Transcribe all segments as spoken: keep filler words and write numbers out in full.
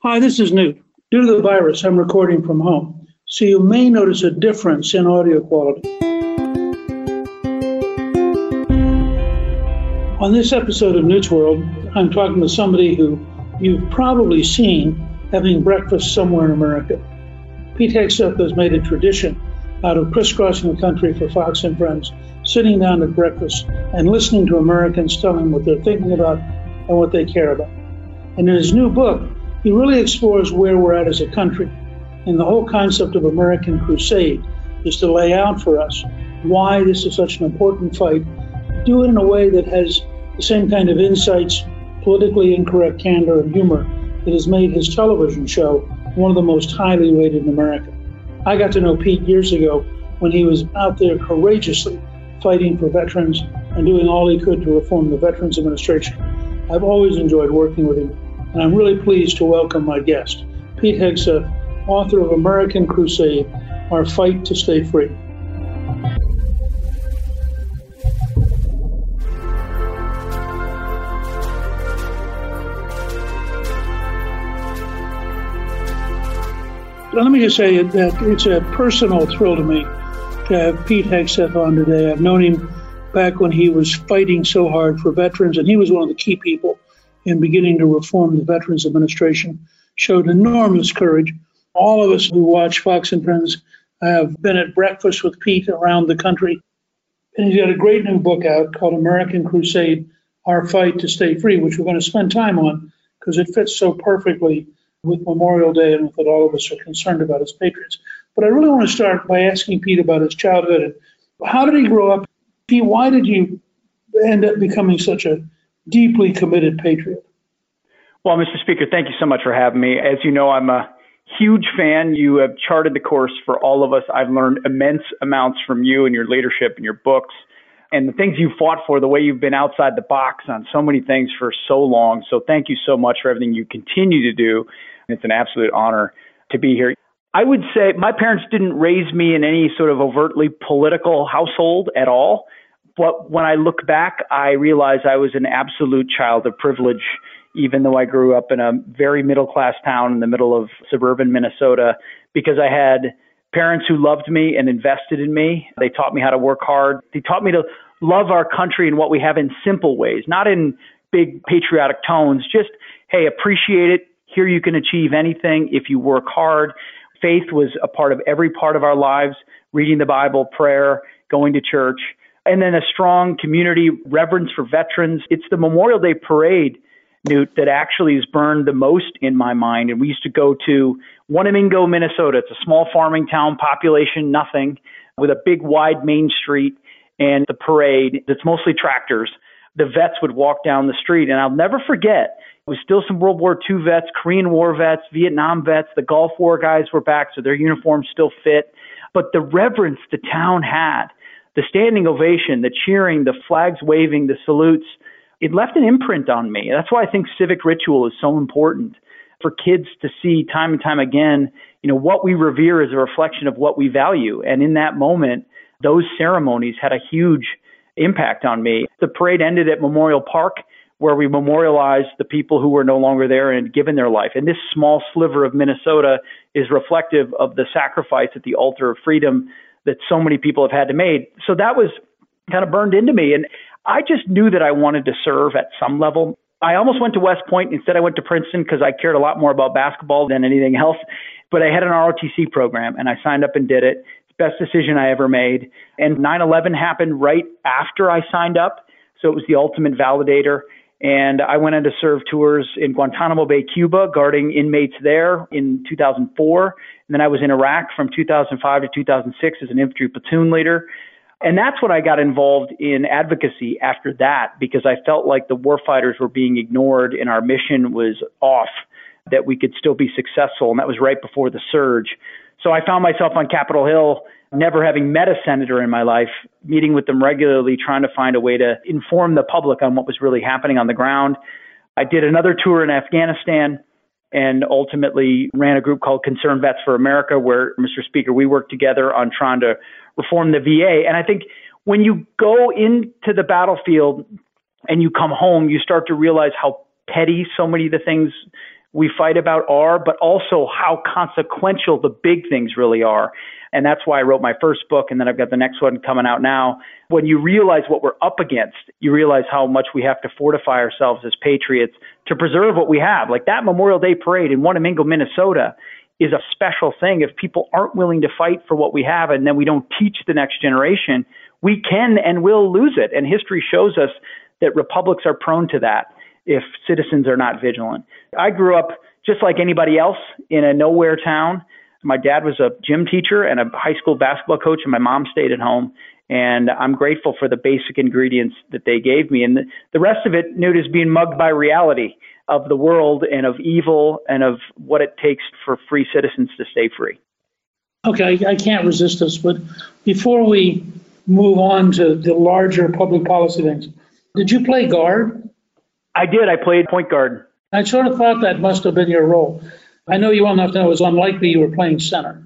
Hi, this is Newt. Due to the virus, I'm recording from home, so you may notice a difference in audio quality. On this episode of Newt's World, I'm talking to somebody who you've probably seen having breakfast somewhere in America. Pete Hegseth has made a tradition out of crisscrossing the country for Fox and Friends, sitting down at breakfast and listening to Americans tell him what they're thinking about and what they care about. And in his new book, he really explores where we're at as a country. And the whole concept of American Crusade is to lay out for us why this is such an important fight, do it in a way that has the same kind of insights, politically incorrect candor, and humor that has made his television show one of the most highly rated in America. I got to know Pete years ago when he was out there courageously fighting for veterans and doing all he could to reform the Veterans Administration. I've always enjoyed working with him, and I'm really pleased to welcome my guest, Pete Hegseth, author of American Crusade, Our Fight to Stay Free. Let me just say that it's a personal thrill to me to have Pete Hegseth on today. I've known him back when he was fighting so hard for veterans, and he was one of the key people in beginning to reform the Veterans Administration, showed enormous courage. All of us who watch Fox and Friends have been at breakfast with Pete around the country. And he's got a great new book out called American Crusade, Our Fight to Stay Free, which we're going to spend time on because it fits so perfectly with Memorial Day and with what all of us are concerned about as patriots. But I really want to start by asking Pete about his childhood. And how did he grow up? Pete, why did you end up becoming such a deeply committed patriot? Well, Mister Speaker, thank you so much for having me. As you know, I'm a huge fan. You have charted the course for all of us. I've learned immense amounts from you and your leadership and your books and the things you fought for, the way you've been outside the box on so many things for so long. So thank you so much for everything you continue to do. It's an absolute honor to be here. I would say my parents didn't raise me in any sort of overtly political household at all. But when I look back, I realize I was an absolute child of privilege, even though I grew up in a very middle-class town in the middle of suburban Minnesota, because I had parents who loved me and invested in me. They taught me how to work hard. They taught me to love our country and what we have in simple ways, not in big patriotic tones, just, hey, appreciate it. Here you can achieve anything if you work hard. Faith was a part of every part of our lives, reading the Bible, prayer, going to church. And then a strong community reverence for veterans. It's the Memorial Day parade, Newt, that actually is burned the most in my mind. And we used to go to Wanamingo, Minnesota. It's a small farming town, population nothing, with a big wide main street. And the parade, it's mostly tractors. The vets would walk down the street. And I'll never forget, it was still some World War Two vets, Korean War vets, Vietnam vets. The Gulf War guys were back, so their uniforms still fit. But the reverence the town had, the standing ovation, the cheering, the flags waving, the salutes, it left an imprint on me. That's why I think civic ritual is so important for kids to see time and time again, you know, what we revere is a reflection of what we value. And in that moment, those ceremonies had a huge impact on me. The parade ended at Memorial Park, where we memorialized the people who were no longer there and given their life. And this small sliver of Minnesota is reflective of the sacrifice at the altar of freedom that so many people have had to make. So that was kind of burned into me. And I just knew that I wanted to serve at some level. I almost went to West Point. Instead, I went to Princeton because I cared a lot more about basketball than anything else. But I had an R O T C program, and I signed up and did it. It's the best decision I ever made. And nine eleven happened right after I signed up. So it was the ultimate validator. And I went on to serve tours in Guantanamo Bay, Cuba, guarding inmates there in two thousand four. And then I was in Iraq from two thousand five to two thousand six as an infantry platoon leader. And that's when I got involved in advocacy after that, because I felt like the warfighters were being ignored and our mission was off, that we could still be successful. And that was right before the surge. So I found myself on Capitol Hill, never having met a senator in my life, meeting with them regularly, trying to find a way to inform the public on what was really happening on the ground. I did another tour in Afghanistan and ultimately ran a group called Concerned Vets for America, where, Mister Speaker, we worked together on trying to reform the V A. And I think when you go into the battlefield and you come home, you start to realize how petty so many of the things we fight about are, but also how consequential the big things really are. And that's why I wrote my first book, and then I've got the next one coming out now. When you realize what we're up against, you realize how much we have to fortify ourselves as patriots to preserve what we have. Like that Memorial Day parade in Wanamingo, Minnesota is a special thing. If people aren't willing to fight for what we have and then we don't teach the next generation, we can and will lose it. And history shows us that republics are prone to that if citizens are not vigilant. I grew up just like anybody else in a nowhere town. My dad was a gym teacher and a high school basketball coach, and my mom stayed at home. And I'm grateful for the basic ingredients that they gave me. And the, the rest of it, Newt, is being mugged by reality of the world and of evil and of what it takes for free citizens to stay free. Okay, I can't resist this, but before we move on to the larger public policy things, did you play guard? I did. I played point guard. I sort of thought that must have been your role. I know you well enough to know it was unlikely you were playing center.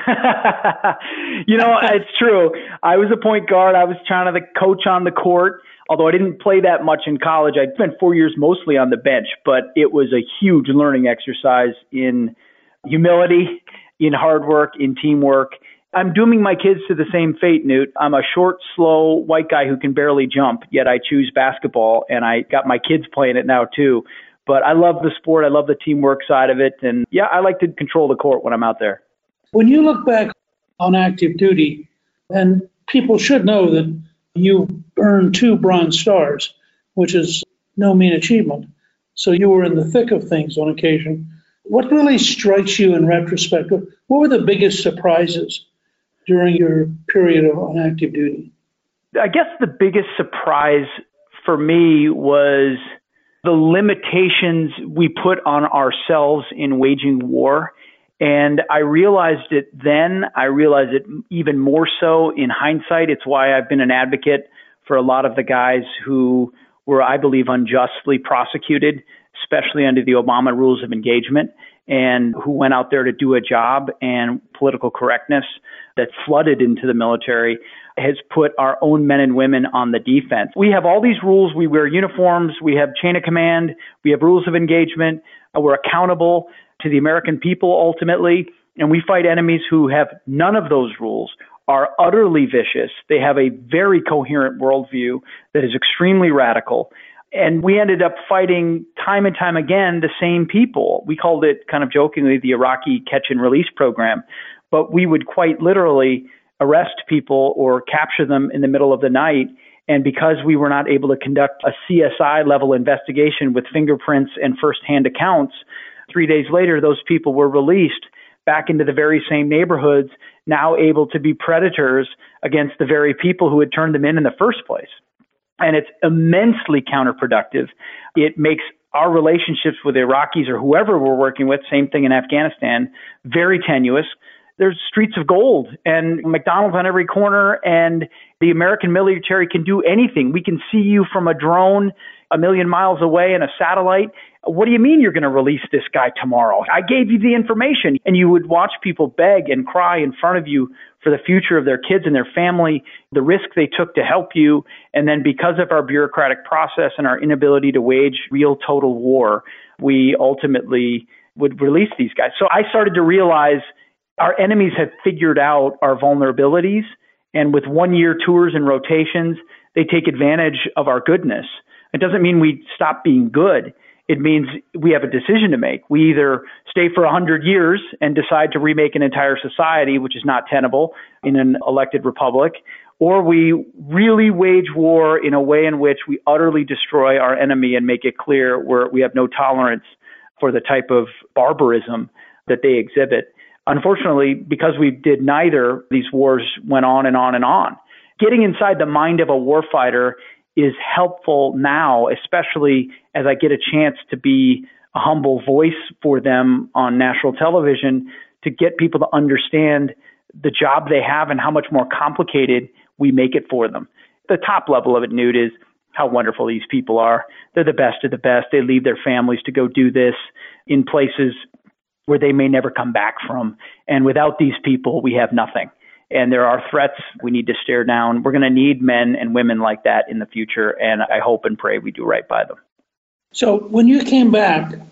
You know, it's true. I was a point guard. I was trying to the coach on the court, although I didn't play that much in college. I spent four years mostly on the bench, but it was a huge learning exercise in humility, in hard work, in teamwork. I'm dooming my kids to the same fate, Newt. I'm a short, slow, white guy who can barely jump, yet I choose basketball, and I got my kids playing it now too. But I love the sport. I love the teamwork side of it. And yeah, I like to control the court when I'm out there. When you look back on active duty, and people should know that you earned two Bronze Stars, which is no mean achievement. So you were in the thick of things on occasion. What really strikes you in retrospect? What were the biggest surprises during your period of on active duty? I guess the biggest surprise for me was the limitations we put on ourselves in waging war. And I realized it then. I realized it even more so in hindsight. It's why I've been an advocate for a lot of the guys who were, I believe, unjustly prosecuted, especially under the Obama rules of engagement, and who went out there to do a job, and political correctness that flooded into the military has put our own men and women on the defense. We have all these rules. We wear uniforms. We have chain of command. We have rules of engagement. We're accountable to the American people ultimately. And we fight enemies who have none of those rules, are utterly vicious. They have a very coherent worldview that is extremely radical. And we ended up fighting time and time again the same people. We called it kind of jokingly the Iraqi catch and release program. But we would quite literally arrest people or capture them in the middle of the night. And because we were not able to conduct a C S I level investigation with fingerprints and firsthand accounts, three days later, those people were released back into the very same neighborhoods, now able to be predators against the very people who had turned them in in the first place. And it's immensely counterproductive. It makes our relationships with Iraqis or whoever we're working with, same thing in Afghanistan, very tenuous. There's streets of gold and McDonald's on every corner, and the American military can do anything. We can see you from a drone a million miles away in a satellite. What do you mean you're going to release this guy tomorrow? I gave you the information. And you would watch people beg and cry in front of you for the future of their kids and their family, the risk they took to help you. And then because of our bureaucratic process and our inability to wage real total war, we ultimately would release these guys. So I started to realize our enemies have figured out our vulnerabilities. And with one-year tours and rotations, they take advantage of our goodness. It doesn't mean we stop being good. It means we have a decision to make. We either stay for one hundred years and decide to remake an entire society, which is not tenable in an elected republic, or we really wage war in a way in which we utterly destroy our enemy and make it clear we're, we have no tolerance for the type of barbarism that they exhibit. Unfortunately, because we did neither, these wars went on and on and on. Getting inside the mind of a warfighter is helpful now, especially as I get a chance to be a humble voice for them on national television, to get people to understand the job they have and how much more complicated we make it for them. The top level of it, Newt, is how wonderful these people are. They're the best of the best. They leave their families to go do this in places where they may never come back from. And without these people, we have nothing. And there are threats we need to stare down. We're going to need men and women like that in the future. And I hope and pray we do right by them. So when you came back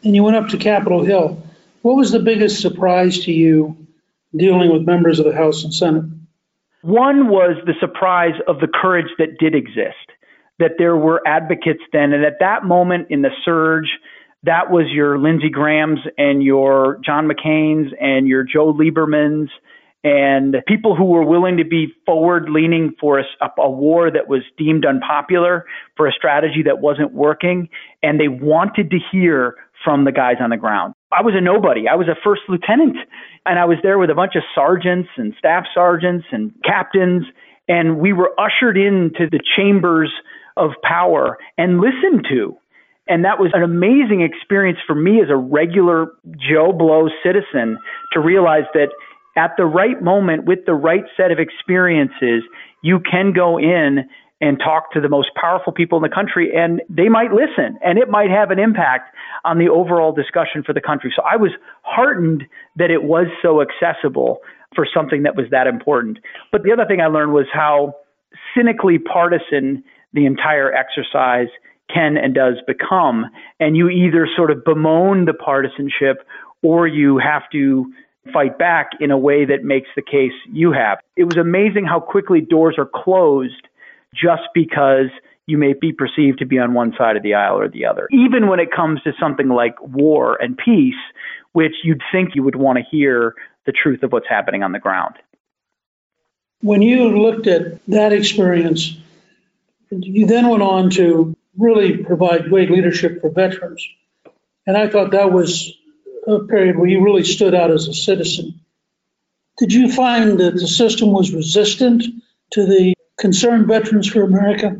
and you went up to Capitol Hill. What was the biggest surprise to you dealing with members of the House and Senate? One was the surprise of the courage that did exist, that there were advocates then. And at that moment in the surge, that was your Lindsey Grahams and your John McCain's and your Joe Lieberman's and people who were willing to be forward-leaning for a, a war that was deemed unpopular, for a strategy that wasn't working, and they wanted to hear from the guys on the ground. I was a nobody. I was a first lieutenant, and I was there with a bunch of sergeants and staff sergeants and captains, and we were ushered into the chambers of power and listened to. And that was an amazing experience for me as a regular Joe Blow citizen to realize that at the right moment, with the right set of experiences, you can go in and talk to the most powerful people in the country, and they might listen, and it might have an impact on the overall discussion for the country. So I was heartened that it was so accessible for something that was that important. But the other thing I learned was how cynically partisan the entire exercise can and does become. And you either sort of bemoan the partisanship or you have to fight back in a way that makes the case you have. It was amazing how quickly doors are closed just because you may be perceived to be on one side of the aisle or the other. Even when it comes to something like war and peace, which you'd think you would want to hear the truth of what's happening on the ground. When you looked at that experience, you then went on to really provide great leadership for veterans. And I thought that was a period where you really stood out as a citizen. Did you find that the system was resistant to the concerned Veterans for America?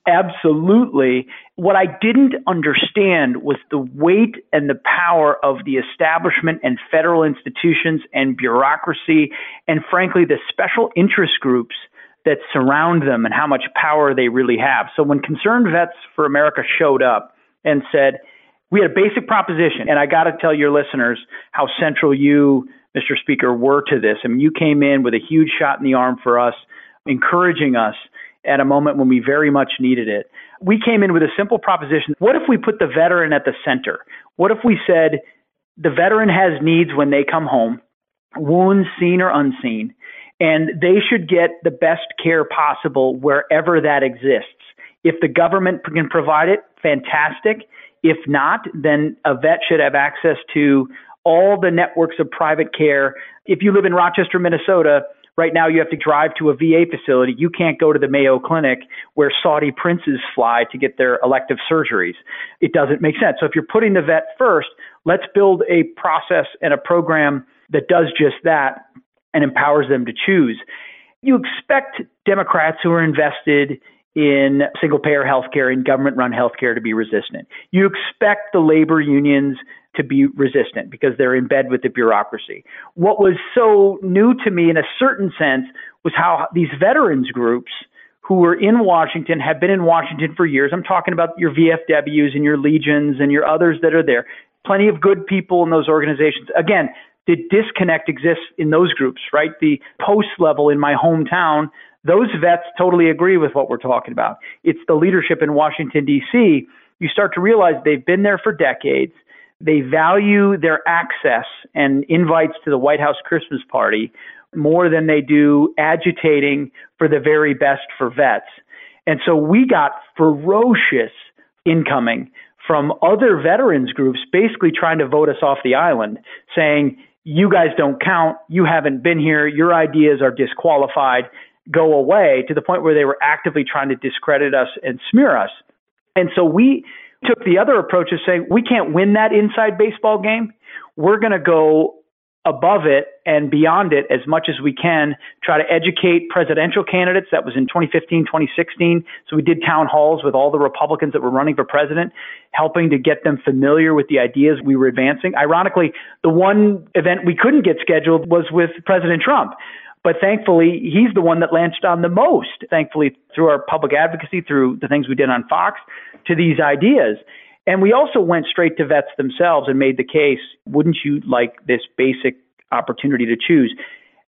Absolutely. What I didn't understand was the weight and the power of the establishment and federal institutions and bureaucracy, and frankly, the special interest groups that surround them and how much power they really have. So when Concerned Vets for America showed up and said, we had a basic proposition, and I got to tell your listeners how central you, Mister Speaker, were to this. I mean, you came in with a huge shot in the arm for us, encouraging us at a moment when we very much needed it. We came in with a simple proposition. What if we put the veteran at the center? What if we said the veteran has needs when they come home, wounds seen or unseen, and they should get the best care possible wherever that exists. If the government can provide it, fantastic. If not, then a vet should have access to all the networks of private care. If you live in Rochester, Minnesota, right now you have to drive to a V A facility. You can't go to the Mayo Clinic where Saudi princes fly to get their elective surgeries. It doesn't make sense. So if you're putting the vet first, let's build a process and a program that does just that and empowers them to choose. You expect Democrats who are invested in single-payer healthcare and government-run healthcare to be resistant. You expect the labor unions to be resistant because they're in bed with the bureaucracy. What was so new to me in a certain sense was how these veterans groups who were in Washington, have been in Washington for years. I'm talking about your V F Ws and your Legions and your others that are there. Plenty of good people in those organizations. Again, the disconnect exists in those groups, right? The post level in my hometown, those vets totally agree with what we're talking about. It's the leadership in Washington, D C. You start to realize they've been there for decades. They value their access and invites to the White House Christmas party more than they do agitating for the very best for vets. And so we got ferocious incoming from other veterans groups basically trying to vote us off the island, saying, you guys don't count, you haven't been here, your ideas are disqualified, go away, to the point where they were actively trying to discredit us and smear us. And so we took the other approach of saying, we can't win that inside baseball game. We're going to go above it and beyond it as much as we can, try to educate presidential candidates. That was in twenty fifteen, twenty sixteen. So we did town halls with all the Republicans that were running for president, helping to get them familiar with the ideas we were advancing. Ironically, the one event we couldn't get scheduled was with President Trump. But thankfully, he's the one that launched on the most, thankfully, through our public advocacy, through the things we did on Fox, to these ideas. And we also went straight to vets themselves and made the case, wouldn't you like this basic opportunity to choose?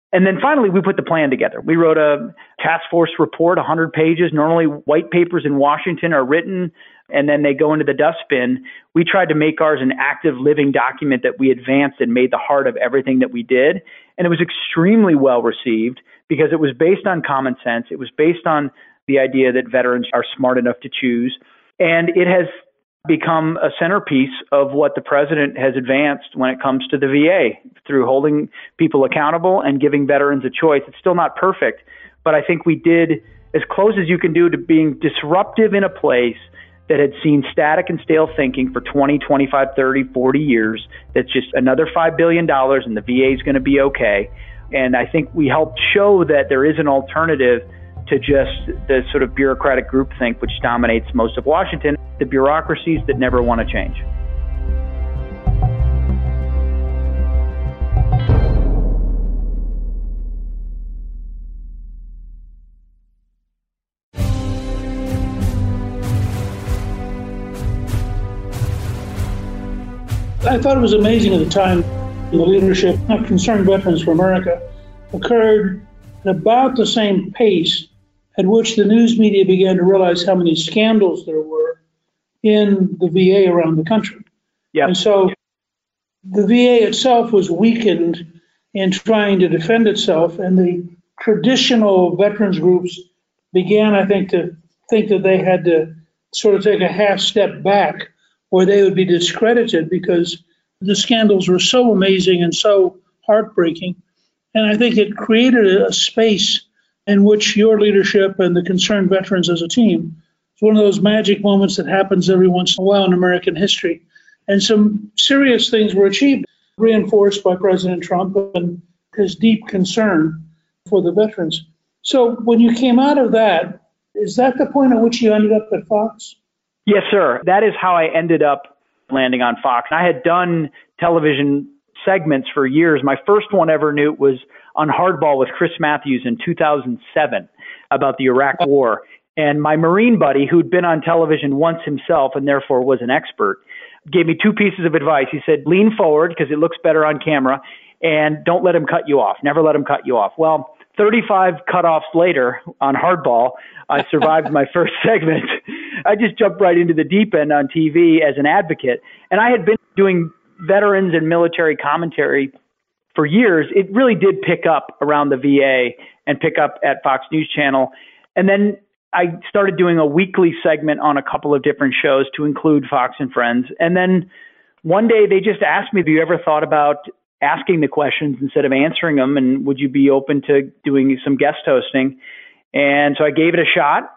And then finally, we put the plan together. We wrote a task force report, one hundred pages. Normally, white papers in Washington are written, and then they go into the dustbin. We tried to make ours an active living document that we advanced and made the heart of everything that we did. And it was extremely well received because it was based on common sense. It was based on the idea that veterans are smart enough to choose. And it has become a centerpiece of what the president has advanced when it comes to the V A through holding people accountable and giving veterans a choice. It's still not perfect, but I think we did as close as you can do to being disruptive in a place that had seen static and stale thinking for twenty, twenty-five, thirty, forty years. That's just another five billion dollars and the V A is going to be okay. And I think we helped show that there is an alternative to just the sort of bureaucratic groupthink which dominates most of Washington, the bureaucracies that never want to change. I thought it was amazing at the time the leadership of Concerned Veterans for America occurred at about the same pace at which the news media began to realize how many scandals there were in the V A around the country. Yep. And so the V A itself was weakened in trying to defend itself, and the traditional veterans groups began, I think, to think that they had to sort of take a half step back, or they would be discredited because the scandals were so amazing and so heartbreaking. And I think it created a space in which your leadership and the Concerned Veterans as a team, it's one of those magic moments that happens every once in a while in American history. And some serious things were achieved, reinforced by President Trump and his deep concern for the veterans. So when you came out of that, is that the point at which you ended up at Fox? Yes, sir. That is how I ended up landing on Fox. I had done television segments for years. My first one ever, Newt, was on Hardball with Chris Matthews in two thousand seven about the Iraq War. And my Marine buddy, who'd been on television once himself and therefore was an expert, gave me two pieces of advice. He said, lean forward because it looks better on camera, and don't let him cut you off. Never let him cut you off. Well, thirty-five cutoffs later on Hardball, I survived my first segment. I just jumped right into the deep end on T V as an advocate. And I had been doing veterans and military commentary for years. It really did pick up around the V A and pick up at Fox News Channel. And then I started doing a weekly segment on a couple of different shows to include Fox and Friends. And then one day they just asked me, have you ever thought about asking the questions instead of answering them? And would you be open to doing some guest hosting? And so I gave it a shot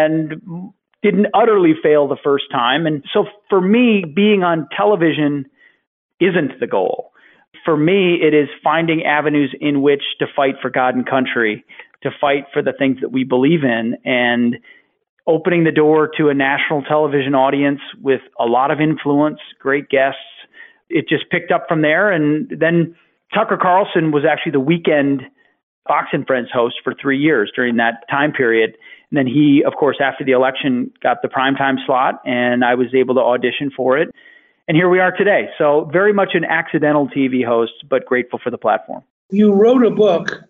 and didn't utterly fail the first time. And so for me, being on television isn't the goal. For me, it is finding avenues in which to fight for God and country, to fight for the things that we believe in, and opening the door to a national television audience with a lot of influence, great guests. It just picked up from there. And then Tucker Carlson was actually the weekend Fox and Friends host for three years during that time period. And then he, of course, after the election, got the primetime slot, and I was able to audition for it. And here we are today. So very much an accidental T V host, but grateful for the platform. You wrote a book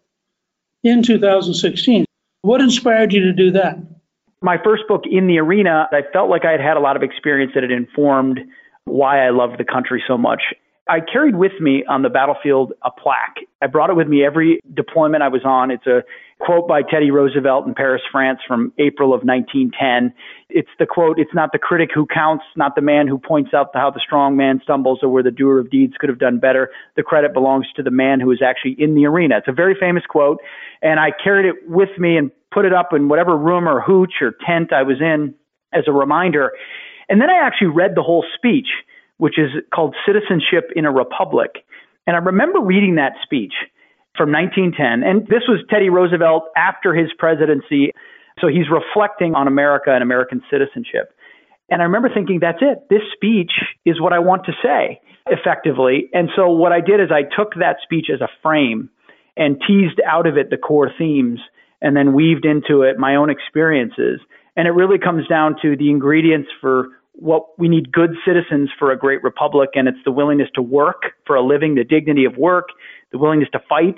in two thousand sixteen. What inspired you to do that? My first book, In the Arena, I felt like I had had a lot of experience that had informed why I loved the country so much. I carried with me on the battlefield a plaque. I brought it with me every deployment I was on. It's a quote by Teddy Roosevelt in Paris, France from April of nineteen ten. It's the quote, it's not the critic who counts, not the man who points out how the strong man stumbles or where the doer of deeds could have done better. The credit belongs to the man who is actually in the arena. It's a very famous quote, and I carried it with me and put it up in whatever room or hooch or tent I was in as a reminder. And then I actually read the whole speech, which is called Citizenship in a Republic. And I remember reading that speech from nineteen ten. And this was Teddy Roosevelt after his presidency. So he's reflecting on America and American citizenship. And I remember thinking, that's it. This speech is what I want to say effectively. And so what I did is I took that speech as a frame and teased out of it the core themes and then weaved into it my own experiences. And it really comes down to the ingredients for what we need good citizens for a great republic, and it's the willingness to work for a living, the dignity of work, the willingness to fight,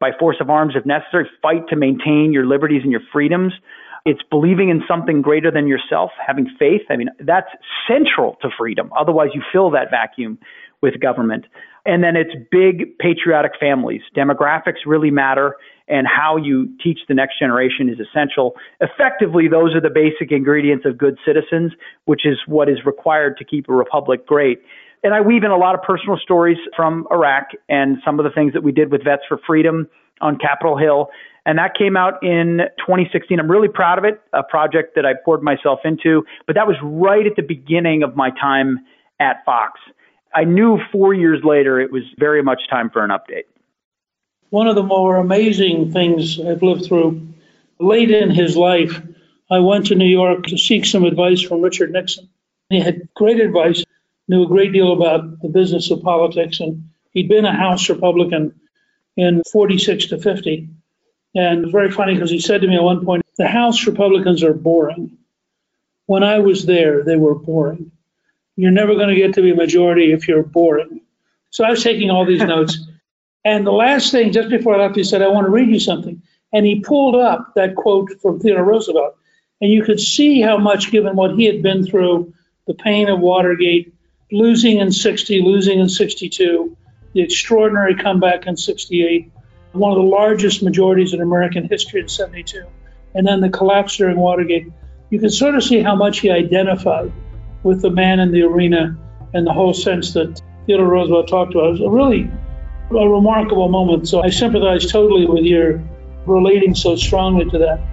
by force of arms if necessary, fight to maintain your liberties and your freedoms. It's believing in something greater than yourself, having faith. I mean, that's central to freedom. Otherwise, you fill that vacuum with government. And then it's big patriotic families. Demographics really matter, and how you teach the next generation is essential. Effectively, those are the basic ingredients of good citizens, which is what is required to keep a republic great. And I weave in a lot of personal stories from Iraq and some of the things that we did with Vets for Freedom on Capitol Hill. And that came out in twenty sixteen. I'm really proud of it, a project that I poured myself into. But that was right at the beginning of my time at Fox. I knew four years later it was very much time for an update. One of the more amazing things I've lived through, late in his life, I went to New York to seek some advice from Richard Nixon. He had great advice, knew a great deal about the business of politics, and he'd been a House Republican in forty-six to fifty. And it was very funny because he said to me at one point, the House Republicans are boring. When I was there, they were boring. You're never going to get to be a majority if you're boring. So I was taking all these notes. And the last thing, just before I left, he said, I want to read you something. And he pulled up that quote from Theodore Roosevelt. And you could see how much, given what he had been through, the pain of Watergate, losing in sixty, losing in sixty-two, the extraordinary comeback in sixty-eight, one of the largest majorities in American history in seventy-two, and then the collapse during Watergate. You can sort of see how much he identified with the man in the arena and the whole sense that Theodore Roosevelt talked about. It was a really a remarkable moment. So I sympathize totally with your relating so strongly to that.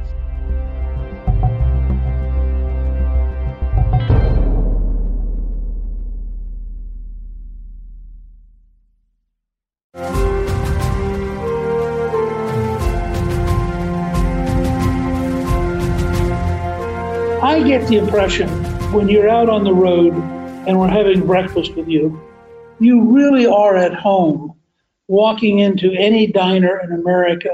I get the impression when you're out on the road and we're having breakfast with you, you really are at home walking into any diner in America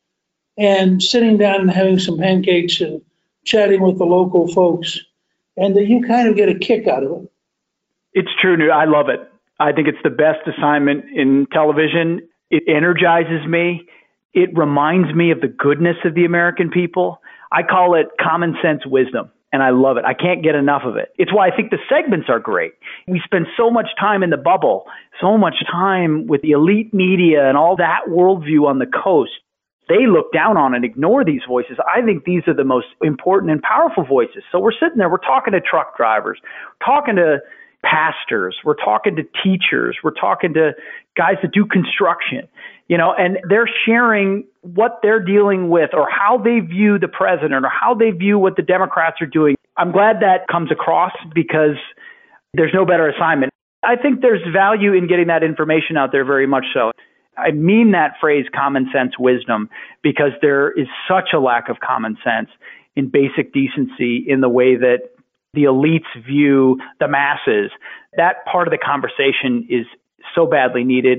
and sitting down and having some pancakes and chatting with the local folks, and that you kind of get a kick out of it. It's true, Newt. I love it. I think it's the best assignment in television. It energizes me. It reminds me of the goodness of the American people. I call it common sense wisdom. And I love it. I can't get enough of it. It's why I think the segments are great. We spend so much time in the bubble, so much time with the elite media and all that worldview on the coast. They look down on and ignore these voices. I think these are the most important and powerful voices. So we're sitting there, we're talking to truck drivers, talking to pastors, we're talking to teachers, we're talking to guys that do construction, you know, and they're sharing what they're dealing with or how they view the president or how they view what the Democrats are doing. I'm glad that comes across because there's no better assignment. I think there's value in getting that information out there, very much so. I mean that phrase, common sense wisdom, because there is such a lack of common sense in basic decency in the way that the elites view the masses. That part of the conversation is so badly needed.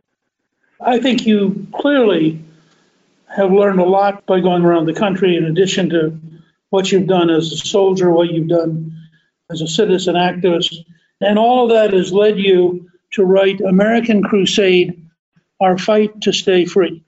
I think you clearly have learned a lot by going around the country, in addition to what you've done as a soldier, what you've done as a citizen activist. And all of that has led you to write American Crusade, Our Fight to Stay Free.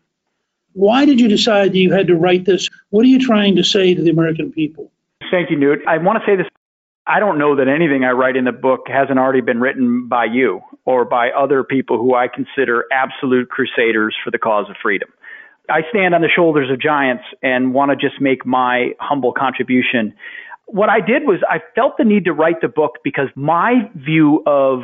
Why did you decide that you had to write this? What are you trying to say to the American people? Thank you, Newt. I want to say this. I don't know that anything I write in the book hasn't already been written by you or by other people who I consider absolute crusaders for the cause of freedom. I stand on the shoulders of giants and want to just make my humble contribution. What I did was I felt the need to write the book because my view of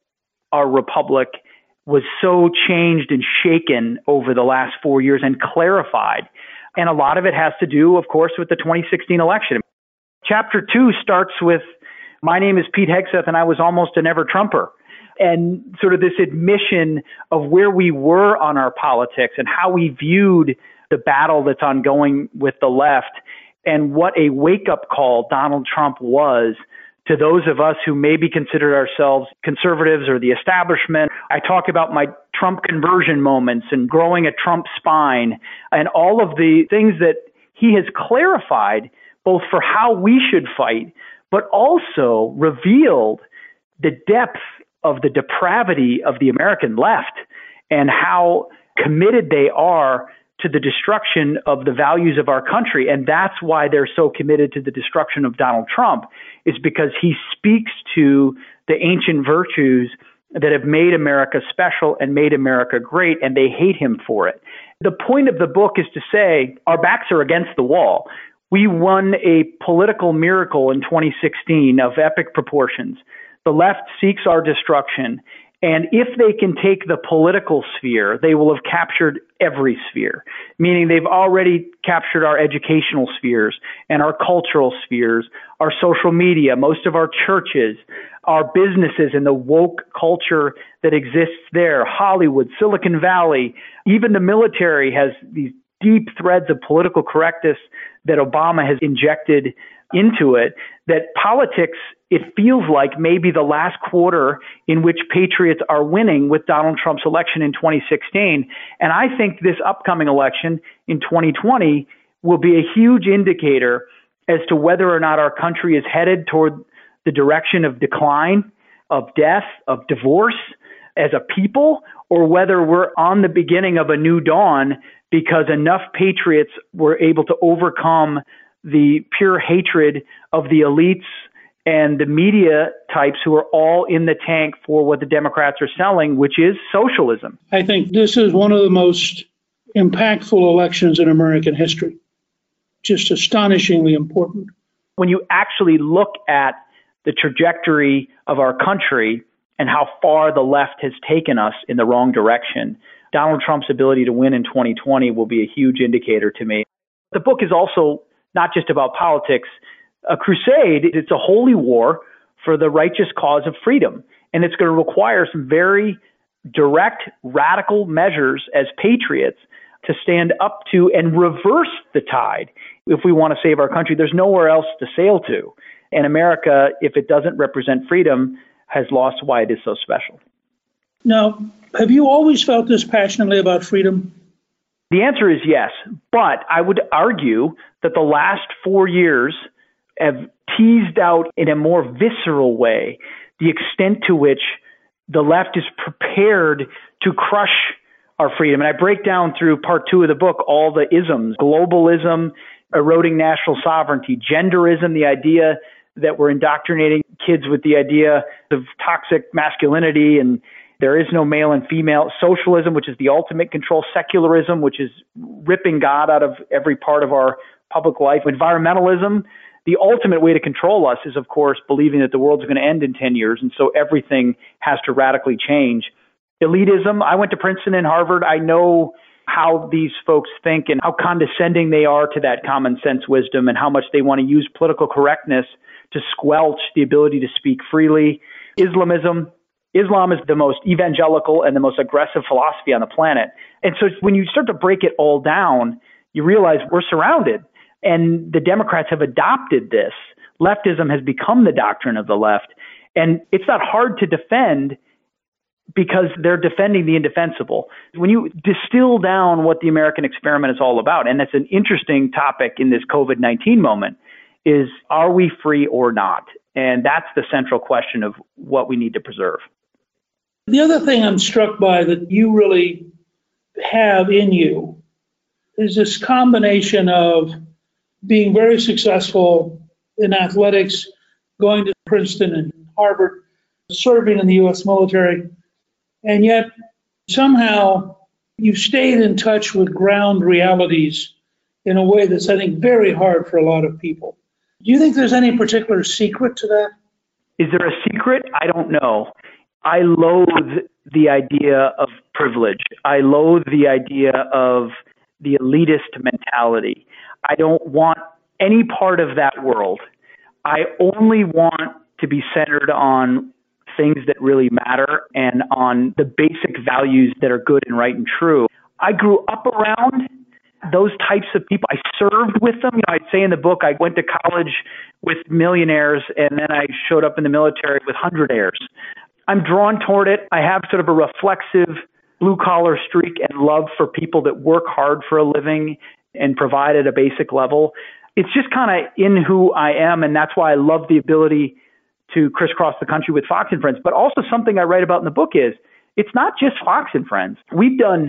our republic was so changed and shaken over the last four years and clarified. And a lot of it has to do, of course, with the twenty sixteen election. Chapter two starts with, my name is Pete Hegseth, and I was almost a never-Trumper. And sort of this admission of where we were on our politics and how we viewed the battle that's ongoing with the left and what a wake-up call Donald Trump was to those of us who maybe considered ourselves conservatives or the establishment. I talk about my Trump conversion moments and growing a Trump spine and all of the things that he has clarified both for how we should fight, but also revealed the depth of the depravity of the American left and how committed they are to the destruction of the values of our country. And that's why they're so committed to the destruction of Donald Trump, is because he speaks to the ancient virtues that have made America special and made America great, and they hate him for it. The point of the book is to say our backs are against the wall. We won a political miracle in twenty sixteen of epic proportions. The left seeks our destruction. And if they can take the political sphere, they will have captured every sphere, meaning they've already captured our educational spheres and our cultural spheres, our social media, most of our churches, our businesses, and the woke culture that exists there, Hollywood, Silicon Valley, even the military has these deep threads of political correctness that Obama has injected into it, that politics, it feels like maybe the last quarter in which patriots are winning with Donald Trump's election in twenty sixteen. And I think this upcoming election in twenty twenty will be a huge indicator as to whether or not our country is headed toward the direction of decline, of death, of divorce as a people, or whether we're on the beginning of a new dawn because enough patriots were able to overcome the pure hatred of the elites and the media types who are all in the tank for what the Democrats are selling, which is socialism. I think this is one of the most impactful elections in American history. Just astonishingly important. When you actually look at the trajectory of our country and how far the left has taken us in the wrong direction, Donald Trump's ability to win in twenty twenty will be a huge indicator to me. The book is also not just about politics. A crusade, it's a holy war for the righteous cause of freedom. And it's going to require some very direct, radical measures as patriots to stand up to and reverse the tide if we want to save our country. There's nowhere else to sail to. And America, if it doesn't represent freedom, has lost why it is so special. Now, have you always felt this passionately about freedom? The answer is yes, but I would argue that the last four years have teased out in a more visceral way the extent to which the left is prepared to crush our freedom. And I break down through part two of the book all the isms: globalism, eroding national sovereignty, genderism, the idea that we're indoctrinating kids with the idea of toxic masculinity and there is no male and female, socialism, which is the ultimate control, secularism, which is ripping God out of every part of our public life, environmentalism. The ultimate way to control us is, of course, believing that the world's going to end in ten years, and so everything has to radically change. Elitism, I went to Princeton and Harvard. I know how these folks think and how condescending they are to that common sense wisdom and how much they want to use political correctness to squelch the ability to speak freely. Islamism, Islam is the most evangelical and the most aggressive philosophy on the planet. And so when you start to break it all down, you realize we're surrounded. And the Democrats have adopted this. Leftism has become the doctrine of the left. And it's not hard to defend because they're defending the indefensible. When you distill down what the American experiment is all about, and that's an interesting topic in this COVID nineteen moment, is are we free or not? And that's the central question of what we need to preserve. The other thing I'm struck by that you really have in you is this combination of being very successful in athletics, going to Princeton and Harvard, serving in the U S military, and yet somehow you stayed in touch with ground realities in a way that's, I think, very hard for a lot of people. Do you think there's any particular secret to that? Is there a secret? I don't know. I loathe the idea of privilege. I loathe the idea of the elitist mentality. I don't want any part of that world. I only want to be centered on things that really matter and on the basic values that are good and right and true. I grew up around those types of people. I served with them. You know, I'd say in the book, I went to college with millionaires and then I showed up in the military with hundredaires. I'm drawn toward it. I have sort of a reflexive blue-collar streak and love for people that work hard for a living and provide at a basic level. It's just kind of in who I am, and that's why I love the ability to crisscross the country with Fox and Friends. But also something I write about in the book is it's not just Fox and Friends. We've done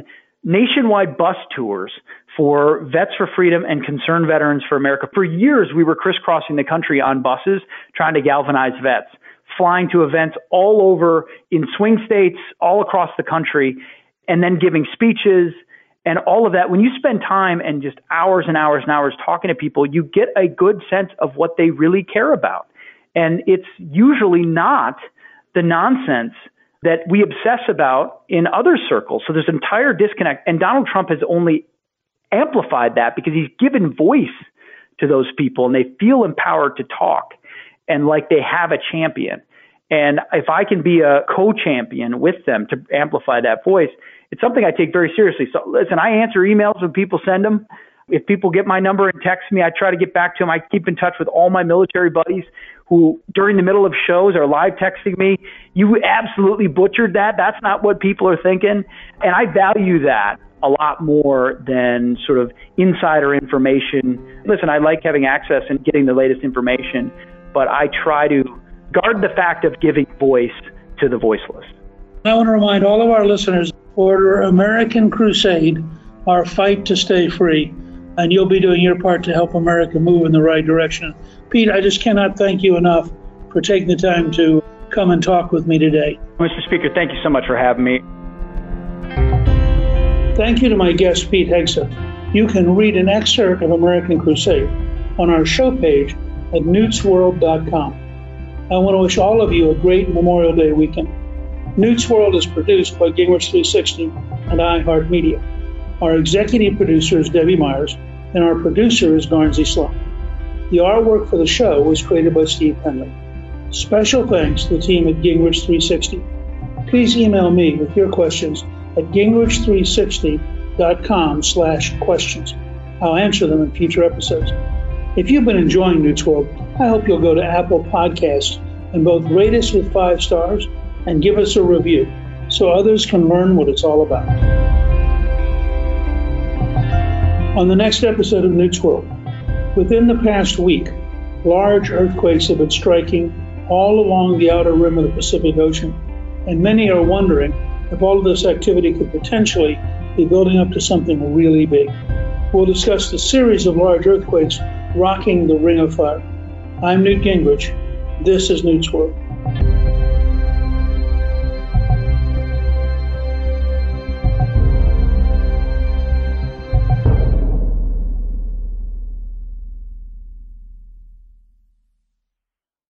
nationwide bus tours for Vets for Freedom and Concerned Veterans for America. For years, we were crisscrossing the country on buses trying to galvanize vets, flying to events all over in swing states, all across the country, and then giving speeches and all of that. When you spend time and just hours and hours and hours talking to people, you get a good sense of what they really care about. And it's usually not the nonsense that we obsess about in other circles. So there's an entire disconnect. And Donald Trump has only amplified that because he's given voice to those people and they feel empowered to talk and like they have a champion. And if I can be a co-champion with them to amplify that voice, it's something I take very seriously. So listen, I answer emails when people send them. If people get my number and text me, I try to get back to them. I keep in touch with all my military buddies who during the middle of shows are live texting me. You absolutely butchered that. That's not what people are thinking. And I value that a lot more than sort of insider information. Listen, I like having access and getting the latest information, but I try to guard the fact of giving voice to the voiceless. I want to remind all of our listeners, order American Crusade, our fight to stay free, and you'll be doing your part to help America move in the right direction. Pete, I just cannot thank you enough for taking the time to come and talk with me today. Mister Speaker, thank you so much for having me. Thank you to my guest, Pete Hegseth. You can read an excerpt of American Crusade on our show page at newts world dot com. I want to wish all of you a great Memorial Day weekend. Newt's World is produced by Gingrich three sixty and iHeartMedia. Our executive producer is Debbie Myers, and our producer is Garnsey Sloan. The artwork for the show was created by Steve Penley. Special thanks to the team at Gingrich three sixty. Please email me with your questions at gingrich three sixty dot com slash questions. I'll answer them in future episodes. If you've been enjoying Newt's World, I hope you'll go to Apple Podcasts and both rate us with five stars and give us a review so others can learn what it's all about. On the next episode of Newt's World, within the past week, large earthquakes have been striking all along the outer rim of the Pacific Ocean, and many are wondering if all of this activity could potentially be building up to something really big. We'll discuss the series of large earthquakes rocking the Ring of Fire. I'm Newt Gingrich. This is Newt's World.